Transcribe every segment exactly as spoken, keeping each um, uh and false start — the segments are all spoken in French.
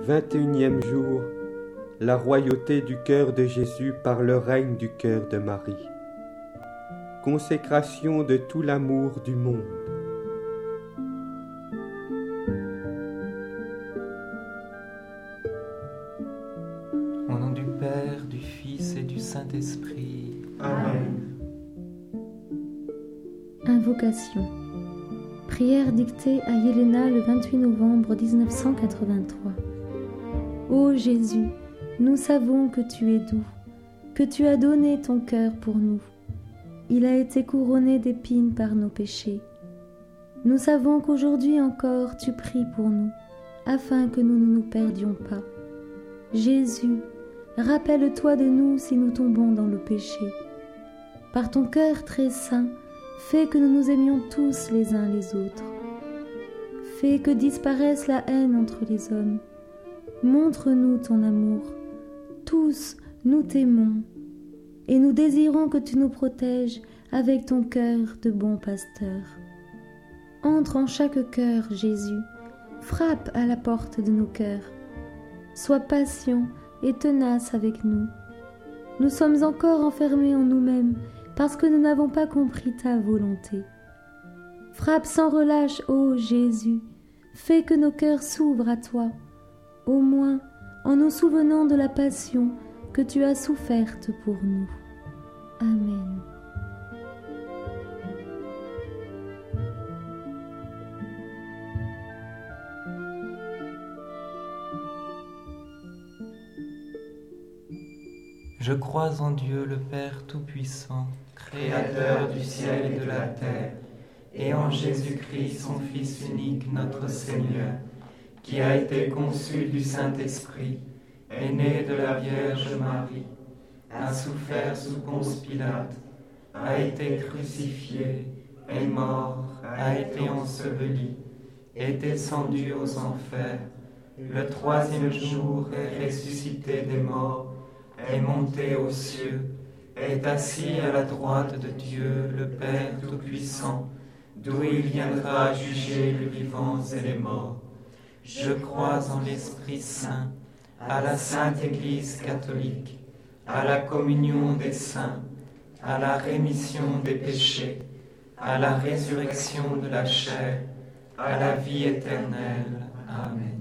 vingt et unième jour, la royauté du cœur de Jésus par le règne du cœur de Marie. Consécration de tout l'amour du monde. Au nom du Père, du Fils et du Saint-Esprit. Amen. Invocation. Prière dictée à Yelena le vingt-huit novembre mille neuf cent quatre-vingt-trois. Ô Jésus, nous savons que tu es doux, que tu as donné ton cœur pour nous. Il a été couronné d'épines par nos péchés. Nous savons qu'aujourd'hui encore tu pries pour nous, afin que nous ne nous perdions pas. Jésus, rappelle-toi de nous si nous tombons dans le péché. Par ton cœur très saint, fais que nous nous aimions tous les uns les autres. Fais que disparaisse la haine entre les hommes. Montre-nous ton amour. Tous, nous t'aimons. Et nous désirons que tu nous protèges avec ton cœur de bon pasteur. Entre en chaque cœur, Jésus. Frappe à la porte de nos cœurs. Sois patient et tenace avec nous. Nous sommes encore enfermés en nous-mêmes parce que nous n'avons pas compris ta volonté. Frappe sans relâche, ô Jésus. Fais que nos cœurs s'ouvrent à toi, au moins en nous souvenant de la passion que tu as soufferte pour nous. Amen. Je crois en Dieu le Père Tout-Puissant, Créateur du ciel et de la terre, et en Jésus-Christ, son Fils unique, notre Seigneur, qui a été conçu du Saint-Esprit, est né de la Vierge Marie, a souffert sous Ponce Pilate, a été crucifié, est mort, a été enseveli, est descendu aux enfers, le troisième jour est ressuscité des morts, est monté aux cieux, est assis à la droite de Dieu, le Père Tout-Puissant, d'où il viendra juger les vivants et les morts. Je crois en l'Esprit Saint, à la Sainte Église catholique, à la communion des saints, à la rémission des péchés, à la résurrection de la chair, à la vie éternelle. Amen.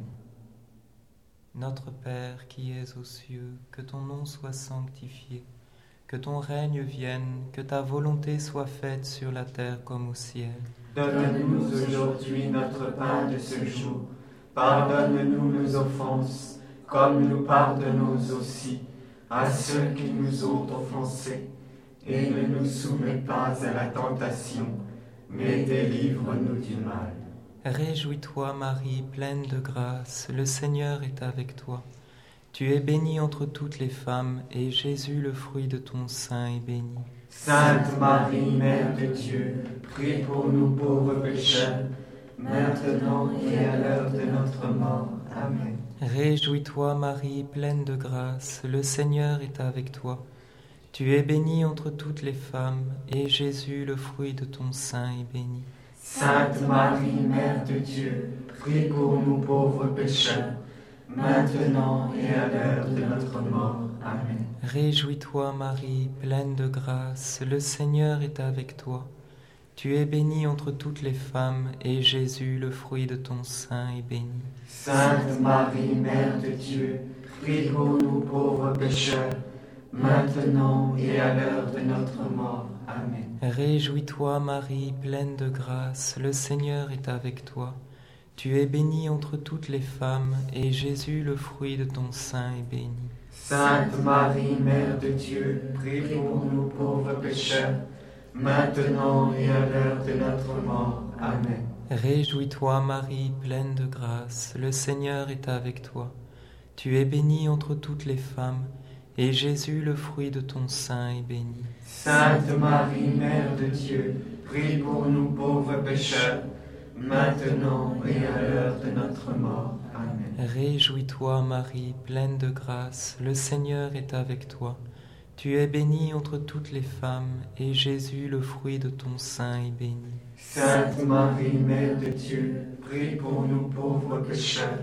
Notre Père qui es aux cieux, que ton nom soit sanctifié, que ton règne vienne, que ta volonté soit faite sur la terre comme au ciel. Donne-nous aujourd'hui notre pain de ce jour. Pardonne-nous nos offenses, comme nous pardonnons aussi à ceux qui nous ont offensés. Et ne nous soumets pas à la tentation, mais délivre-nous du mal. Réjouis-toi, Marie, pleine de grâce, le Seigneur est avec toi. Tu es bénie entre toutes les femmes, et Jésus, le fruit de ton sein, est béni. Sainte Marie, Mère de Dieu, prie pour nous pauvres pécheurs, maintenant et à l'heure de notre mort. Amen. Réjouis-toi, Marie, pleine de grâce, le Seigneur est avec toi. Tu es bénie entre toutes les femmes, et Jésus, le fruit de ton sein, est béni. Sainte Marie, Mère de Dieu, prie pour nous pauvres pécheurs, maintenant et à l'heure de notre mort. Amen. Réjouis-toi, Marie, pleine de grâce, le Seigneur est avec toi. Tu es bénie entre toutes les femmes, et Jésus, le fruit de ton sein, est béni. Sainte Marie, Mère de Dieu, prie pour nous pauvres pécheurs, maintenant et à l'heure de notre mort. Amen. Réjouis-toi, Marie, pleine de grâce, le Seigneur est avec toi. Tu es bénie entre toutes les femmes, et Jésus, le fruit de ton sein, est béni. Sainte Marie, Mère de Dieu, prie pour nous pauvres pécheurs, maintenant et à l'heure de notre mort. Amen. Réjouis-toi, Marie, pleine de grâce, le Seigneur est avec toi. Tu es bénie entre toutes les femmes, et Jésus, le fruit de ton sein, est béni. Sainte Marie, Mère de Dieu, prie pour nous pauvres pécheurs, maintenant et à l'heure de notre mort. Amen. Réjouis-toi, Marie, pleine de grâce, le Seigneur est avec toi. Tu es bénie entre toutes les femmes, et Jésus, le fruit de ton sein, est béni. Sainte Marie, Mère de Dieu, prie pour nous pauvres pécheurs,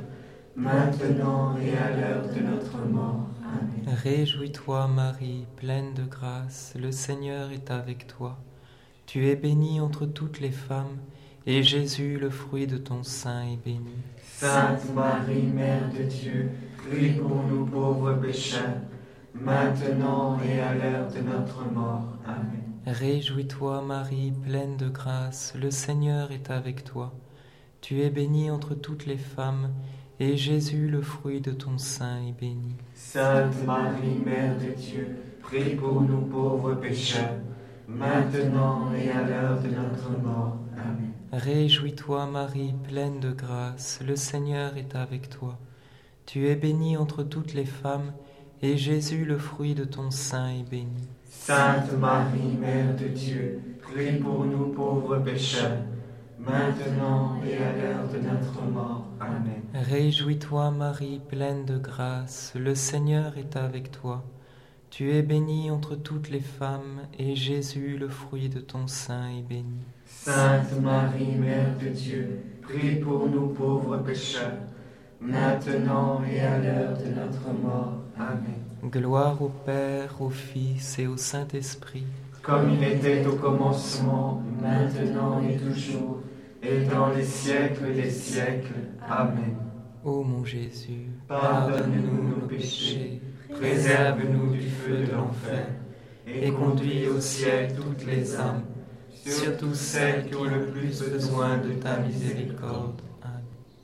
maintenant et à l'heure de notre mort. Amen. Réjouis-toi, Marie, pleine de grâce, le Seigneur est avec toi. Tu es bénie entre toutes les femmes, et Jésus, le fruit de ton sein, est béni. Sainte Marie, Mère de Dieu, prie pour nous pauvres pécheurs, maintenant et à l'heure de notre mort. Amen. Réjouis-toi, Marie, pleine de grâce, le Seigneur est avec toi. Tu es bénie entre toutes les femmes, et Jésus, le fruit de ton sein, est béni. Sainte Marie, Mère de Dieu, prie pour nous pauvres pécheurs, maintenant et à l'heure de notre mort. Amen. Réjouis-toi, Marie, pleine de grâce, le Seigneur est avec toi. Tu es bénie entre toutes les femmes, et Jésus, le fruit de ton sein, est béni. Sainte Marie, Mère de Dieu, prie pour nous pauvres pécheurs, maintenant et à l'heure de notre mort. Amen. Réjouis-toi, Marie, pleine de grâce, le Seigneur est avec toi. Tu es bénie entre toutes les femmes, et Jésus, le fruit de ton sein, est béni. Sainte Marie, Mère de Dieu, prie pour nous pauvres pécheurs, maintenant et à l'heure de notre mort. Amen. Gloire au Père, au Fils et au Saint-Esprit, comme il était au commencement, maintenant et toujours, et dans les siècles des siècles. Amen. Ô mon Jésus, pardonne-nous nos péchés, préserve-nous du feu de l'enfer, et conduis au ciel toutes les âmes, surtout celles qui ont le plus besoin de ta miséricorde. Amen.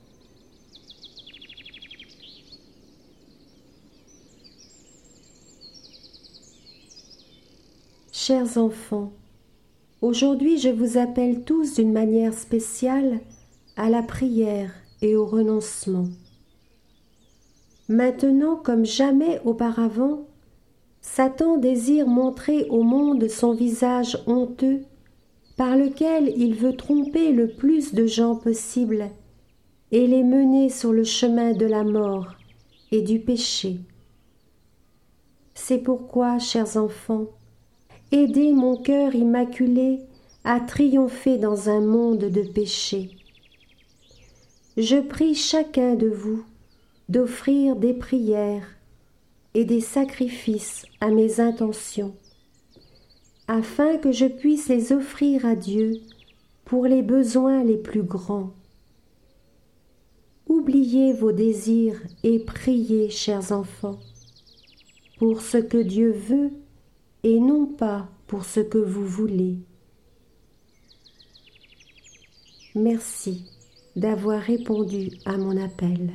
Chers enfants, aujourd'hui je vous appelle tous d'une manière spéciale à la prière et au renoncement. Maintenant, comme jamais auparavant, Satan désire montrer au monde son visage honteux par lequel il veut tromper le plus de gens possible et les mener sur le chemin de la mort et du péché. C'est pourquoi, chers enfants, aidez mon cœur immaculé à triompher dans un monde de péché. Je prie chacun de vous d'offrir des prières et des sacrifices à mes intentions, afin que je puisse les offrir à Dieu pour les besoins les plus grands. Oubliez vos désirs et priez, chers enfants, pour ce que Dieu veut et non pas pour ce que vous voulez. Merci d'avoir répondu à mon appel.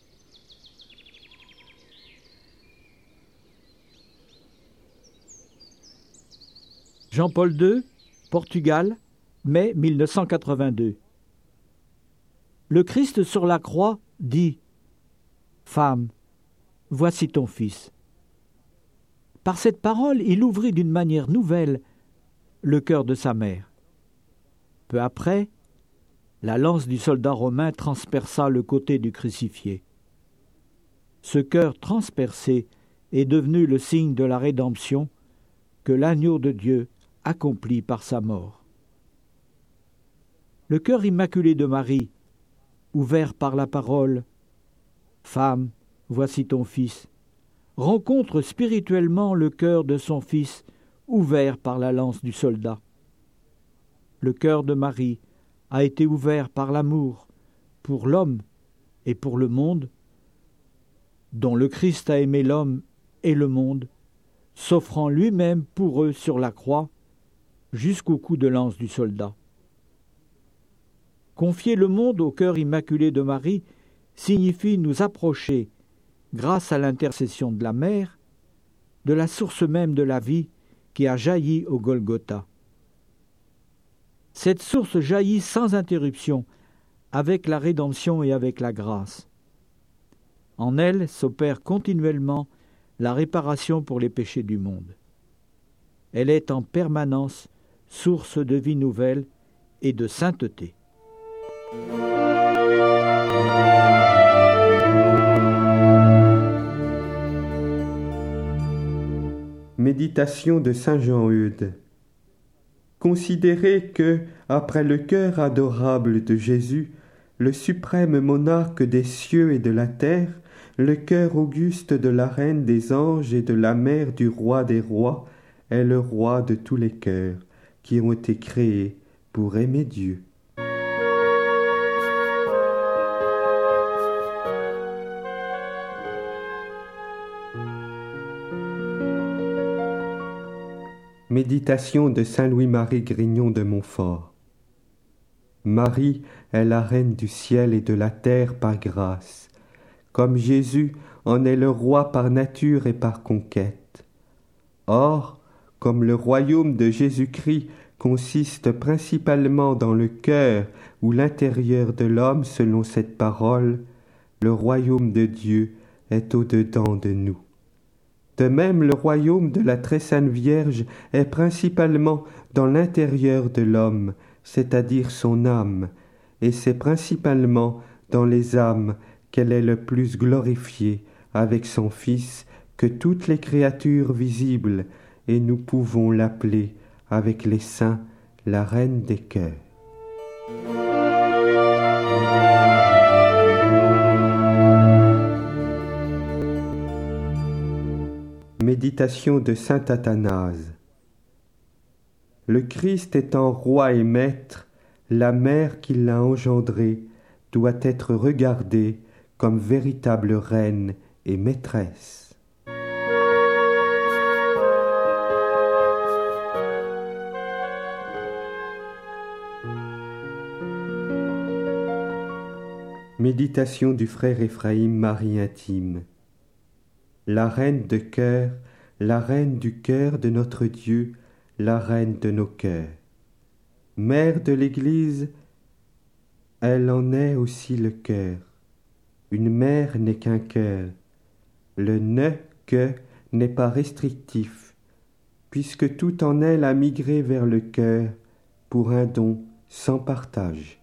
Jean-Paul deux, Portugal, mai mille neuf cent quatre-vingt-deux. Le Christ sur la croix dit « Femme, voici ton fils ». Par cette parole, il ouvrit d'une manière nouvelle le cœur de sa mère. Peu après, la lance du soldat romain transperça le côté du crucifié. Ce cœur transpercé est devenu le signe de la rédemption que l'agneau de Dieu accomplit par sa mort. Le cœur immaculé de Marie, ouvert par la parole « Femme, voici ton fils », rencontre spirituellement le cœur de son fils, ouvert par la lance du soldat. Le cœur de Marie a été ouvert par l'amour pour l'homme et pour le monde, dont le Christ a aimé l'homme et le monde, s'offrant lui-même pour eux sur la croix, jusqu'au coup de lance du soldat. Confier le monde au cœur immaculé de Marie signifie nous approcher, grâce à l'intercession de la Mère, de la source même de la vie qui a jailli au Golgotha. Cette source jaillit sans interruption, avec la rédemption et avec la grâce. En elle s'opère continuellement la réparation pour les péchés du monde. Elle est en permanence source de vie nouvelle et de sainteté. Méditation de saint Jean-Eudes. Considérez que, après le cœur adorable de Jésus, le suprême monarque des cieux et de la terre, le cœur auguste de la reine des anges et de la mère du roi des rois, est le roi de tous les cœurs qui ont été créés pour aimer Dieu. Méditation de saint Louis-Marie Grignon de Montfort. Marie est la reine du ciel et de la terre par grâce, comme Jésus en est le roi par nature et par conquête. Or, comme le royaume de Jésus-Christ consiste principalement dans le cœur ou l'intérieur de l'homme selon cette parole, le royaume de Dieu est au-dedans de nous. De même, le royaume de la très sainte Vierge est principalement dans l'intérieur de l'homme, c'est-à-dire son âme, et c'est principalement dans les âmes qu'elle est le plus glorifiée avec son Fils que toutes les créatures visibles, et nous pouvons l'appeler avec les saints la reine des cœurs. Méditation de saint Athanase. Le Christ étant roi et maître, la mère qui l'a engendré doit être regardée comme véritable reine et maîtresse. Méditation du frère Ephraïm Marie intime. La reine de cœur, la reine du cœur de notre Dieu, la reine de nos cœurs. Mère de l'Église, elle en est aussi le cœur. Une mère n'est qu'un cœur. Le « ne que » n'est pas restrictif, puisque tout en elle a migré vers le cœur pour un don sans partage.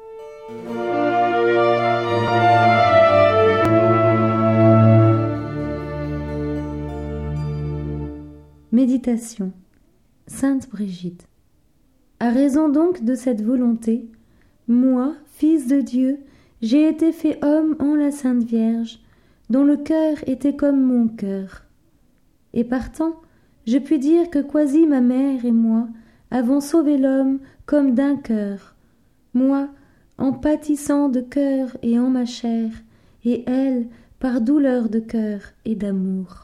Méditation. Sainte Brigitte. À raison donc de cette volonté, moi, fils de Dieu, j'ai été fait homme en la Sainte Vierge, dont le cœur était comme mon cœur. Et partant, je puis dire que quasi ma mère et moi avons sauvé l'homme comme d'un cœur, moi en pâtissant de cœur et en ma chair, et elle par douleur de cœur et d'amour.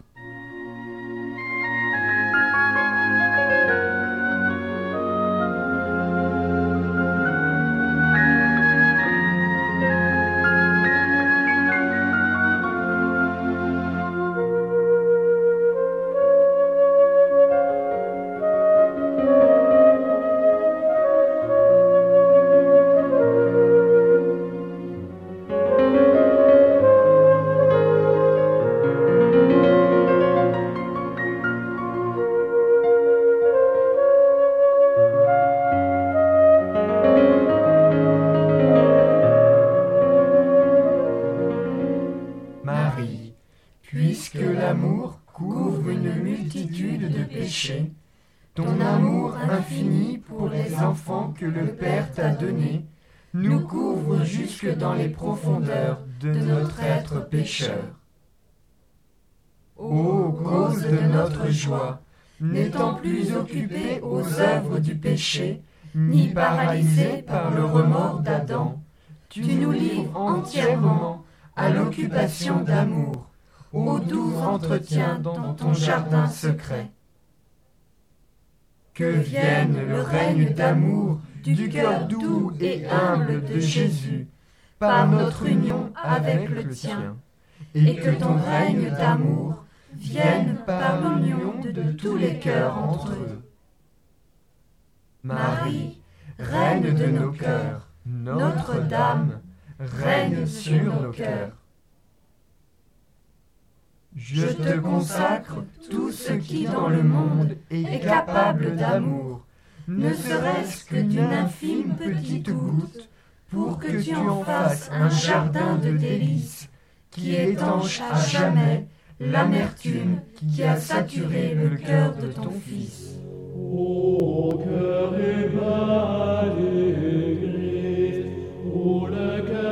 Puisque l'amour couvre une multitude de péchés, ton amour infini pour les enfants que le Père t'a donnés nous couvre jusque dans les profondeurs de notre être pécheur. Ô cause de notre joie, n'étant plus occupés aux œuvres du péché, ni paralysés par le remords d'Adam, tu nous livres entièrement à l'occupation d'amour, au doux entretien dans ton jardin secret. Que vienne le règne d'amour du cœur doux et humble de Jésus, par notre union avec le tien, et que ton règne d'amour vienne par l'union de tous les cœurs entre eux. Marie, reine de nos cœurs, Notre-Dame, règne sur nos cœurs. Je te consacre tout ce qui dans le monde est capable d'amour, ne serait-ce que d'une infime petite goutte, pour que tu en fasses un jardin de délices, qui étanche à jamais l'amertume qui a saturé le cœur de ton Fils. Ô cœur ébat du Christ, ô le cœur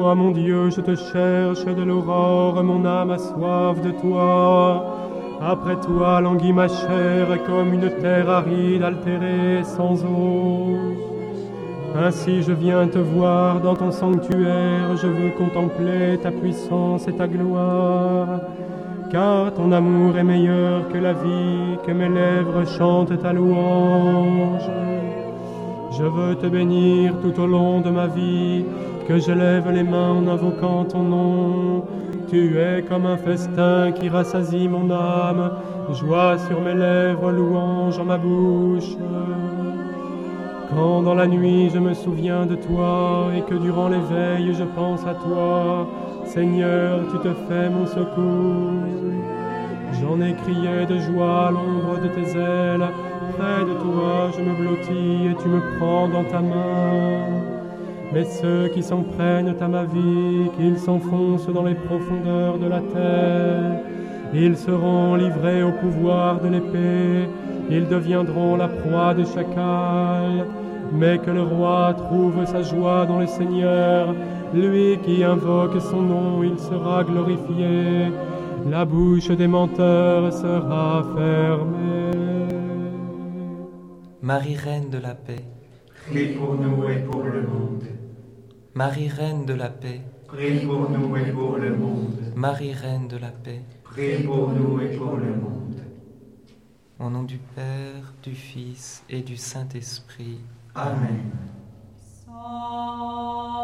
Toi, mon Dieu, je te cherche de l'aurore, mon âme a soif de toi. Après toi languit ma chair comme une terre aride altérée sans eau. Ainsi je viens te voir dans ton sanctuaire, je veux contempler ta puissance et ta gloire. Car ton amour est meilleur que la vie, que mes lèvres chantent ta louange. Je veux te bénir tout au long de ma vie, que je lève les mains en invoquant ton nom. Tu es comme un festin qui rassasie mon âme, joie sur mes lèvres, louange en ma bouche. Quand dans la nuit je me souviens de toi et que durant l'éveil je pense à toi, Seigneur, tu te fais mon secours. J'en ai crié de joie à l'ombre de tes ailes, près de toi je me blottis et tu me prends dans ta main. Mais ceux qui s'en prennent à ma vie, qu'ils s'enfoncent dans les profondeurs de la terre, ils seront livrés au pouvoir de l'épée, ils deviendront la proie des chacals. Mais que le roi trouve sa joie dans le Seigneur, lui qui invoque son nom, il sera glorifié. La bouche des menteurs sera fermée. Marie, Reine de la paix, prie pour nous et pour le monde. Marie, Reine de la paix, prie pour nous et pour le monde. Marie, Reine de la paix, prie pour nous et pour le monde. Au nom du Père, du Fils et du Saint-Esprit. Amen. Amen.